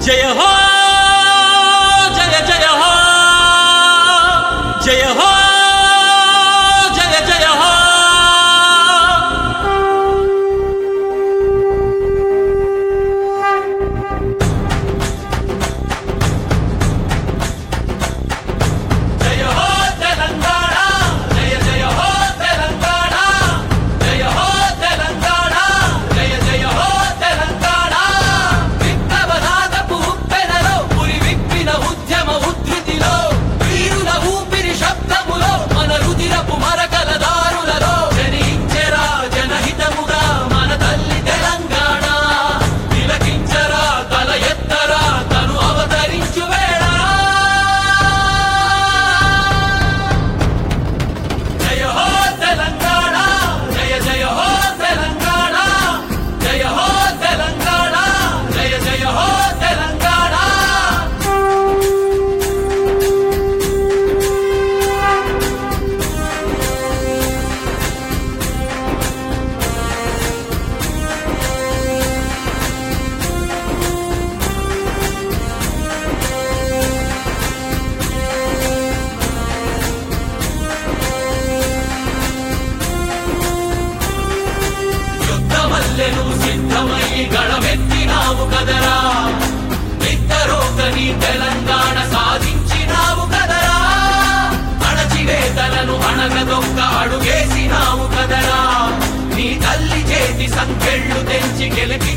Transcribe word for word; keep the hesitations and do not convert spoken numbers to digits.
జయ హో జయ జయ హో జయ హో జయ జయ హో జయ హో తెలంగాణ జయ జయ హో తెలంగాణ జయ హో తెలంగాణ జయ జయ హో తెలంగాణ విప్లవనాదపు ఉప్పెనలో పురి విప్పిన ఉద్యమ ఉద్ధృతిలో వీరుల ఊపిరి శబ్దములో మన రుదిరపు మరకల దారులలో జనించెరా జనహితముగా మన తల్లి తెలంగాణ తిలకించరా తల ఎత్తరా తను అవతరించు వేళ జయ హో తెలంగాణ జయ జయ హో తెలంగాణ జయ హో తెలంగాణ జయ జయ హో తెలంగాణ యుద్ధమల్లెను సిద్ధమై గళమెత్తినావు కదరా నిద్దరోకని తెలంగాణ సాధించినావు కదరా అణచివేతలను అణగదొక్క అడుగేసినావు కదరా నీ తల్లి చేతి సంకెళ్ళు తెంచి గెలిపి